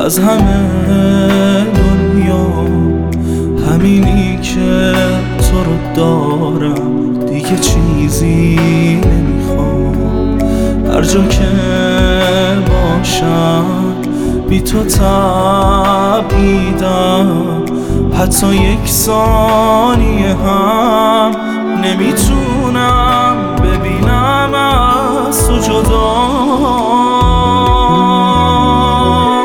از همه دنیا همینی که تو رو دارم، دیگه چیزی نمیخوام. هر جا که باشم بی تو تپیدم، حتی یک ثانیه هم نمیتونم ببینم از تو جدام.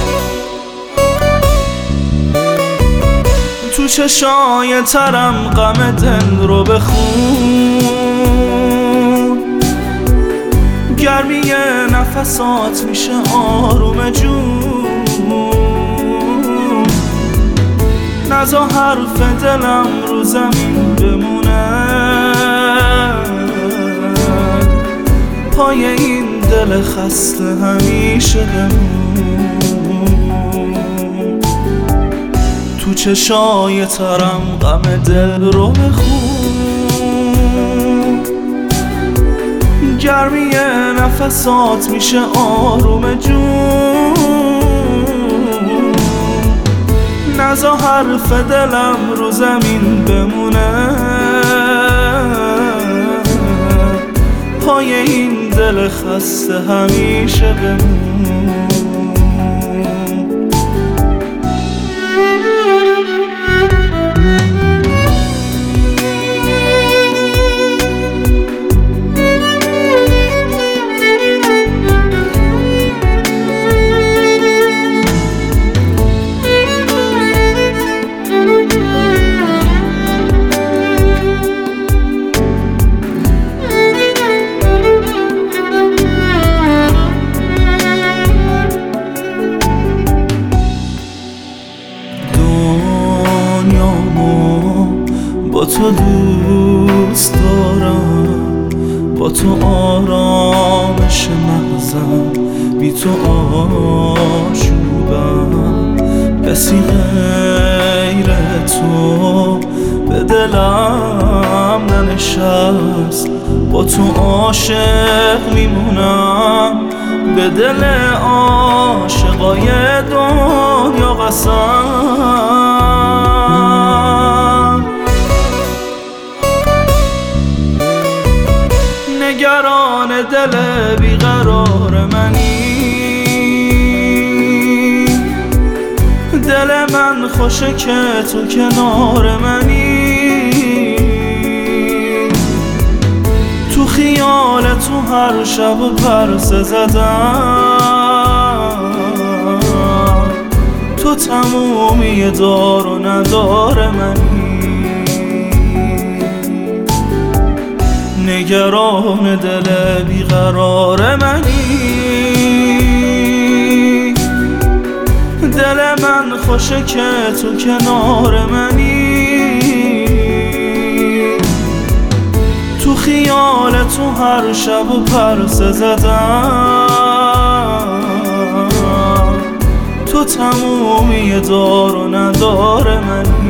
تو چشای ترم غم دل رو بخون، گرمی نفسات میشه آروم جون. نذار حرف دلم رو زمین بمونه، پای این دل خسته همیشه بمون. تو چشای ترم غم دل رو بخون، گرمی نفسات میشه آروم جون. نذار حرف دلم رو زمین بمونه، پای این دل خسته همیشه بمون. با تو دوست دارم، با تو آرامش مغزم، بی تو آشوبم. کسی غیر تو به دلم ننشست، با تو عاشق میمونم، به دل عاشقای دنیا قسم. نگران دل بیقرار منی، دل من خوشه که تو کنار منی. تو خیال تو هر شب پرسه زدم، تو تمومی دار و ندار منی. نگران دل بیقرار منی، دل من خوشه که تو کنار منی. تو خیال تو هر شب پرسه زدم، تو تمومی دار و ندار منی.